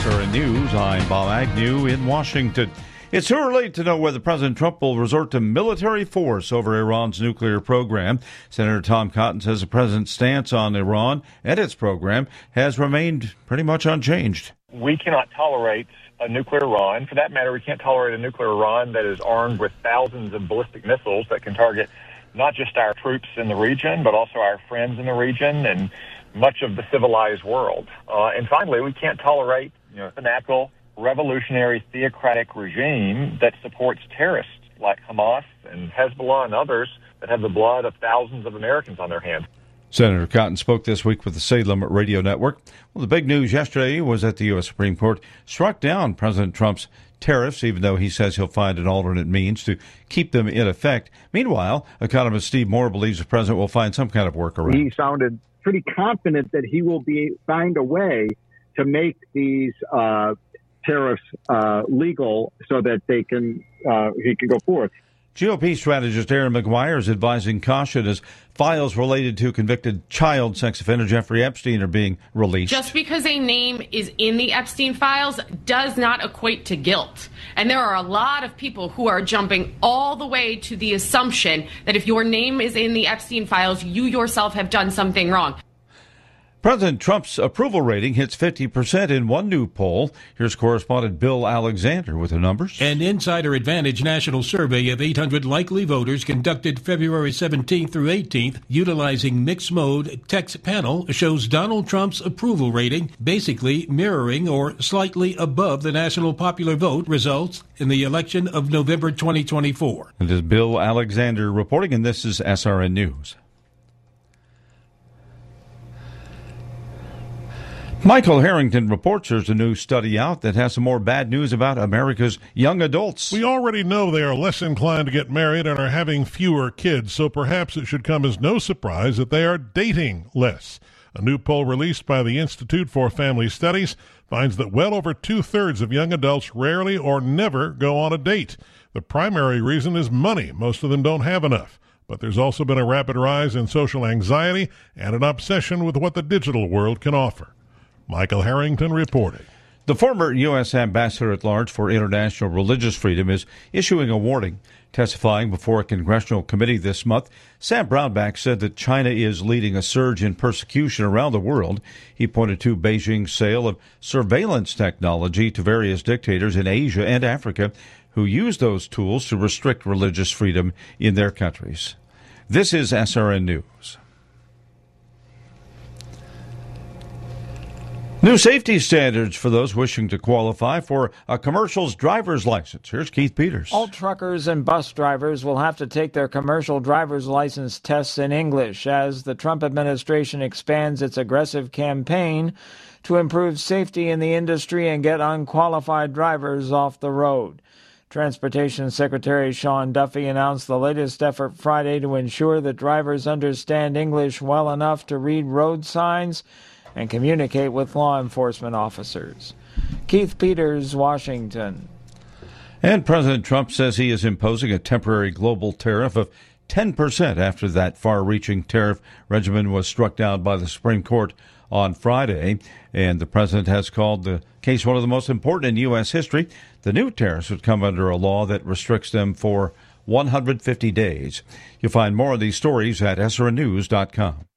SRN News, I'm Bob Agnew in Washington. It's too early to know whether President Trump will resort to military force over Iran's nuclear program. Senator Tom Cotton says the president's stance on Iran and its program has remained pretty much unchanged. We cannot tolerate a nuclear Iran. For that matter, we can't tolerate a nuclear Iran that is armed with thousands of ballistic missiles that can target not just our troops in the region, but also our friends in the region and much of the civilized world. And finally, we can't tolerate a fanatical, revolutionary, theocratic regime that supports terrorists like Hamas and Hezbollah and others that have the blood of thousands of Americans on their hands. Senator Cotton spoke this week with the Salem Radio Network. Well, the big news yesterday was that the U.S. Supreme Court struck down President Trump's tariffs, even though he says he'll find an alternate means to keep them in effect. Meanwhile, economist Steve Moore believes the president will find some kind of workaround. He sounded pretty confident that he will find a way to make these tariffs legal so that he can go forth. GOP strategist Aaron McGuire is advising caution as files related to convicted child sex offender Jeffrey Epstein are being released. Just because a name is in the Epstein files does not equate to guilt. And there are a lot of people who are jumping all the way to the assumption that if your name is in the Epstein files, you yourself have done something wrong. President Trump's approval rating hits 50% in one new poll. Here's correspondent Bill Alexander with the numbers. An Insider Advantage national survey of 800 likely voters conducted February 17th through 18th, utilizing mixed mode text panel, shows Donald Trump's approval rating basically mirroring or slightly above the national popular vote results in the election of November 2024. It is Bill Alexander reporting, and this is SRN News. Michael Harrington reports there's a new study out that has some more bad news about America's young adults. We already know they are less inclined to get married and are having fewer kids, so perhaps it should come as no surprise that they are dating less. A new poll released by the Institute for Family Studies finds that well over two-thirds of young adults rarely or never go on a date. The primary reason is money. Most of them don't have enough. But there's also been a rapid rise in social anxiety and an obsession with what the digital world can offer. Michael Harrington reporting. The former U.S. Ambassador at Large for International Religious Freedom is issuing a warning. Testifying before a congressional committee this month, Sam Brownback said that China is leading a surge in persecution around the world. He pointed to Beijing's sale of surveillance technology to various dictators in Asia and Africa who use those tools to restrict religious freedom in their countries. This is SRN News. New safety standards for those wishing to qualify for a commercial driver's license. Here's Keith Peters. All truckers and bus drivers will have to take their commercial driver's license tests in English as the Trump administration expands its aggressive campaign to improve safety in the industry and get unqualified drivers off the road. Transportation Secretary Sean Duffy announced the latest effort Friday to ensure that drivers understand English well enough to read road signs and communicate with law enforcement officers. Keith Peters, Washington. And President Trump says he is imposing a temporary global tariff of 10% after that far-reaching tariff regimen was struck down by the Supreme Court on Friday. And the president has called the case one of the most important in U.S. history. The new tariffs would come under a law that restricts them for 150 days. You'll find more of these stories at srnnews.com.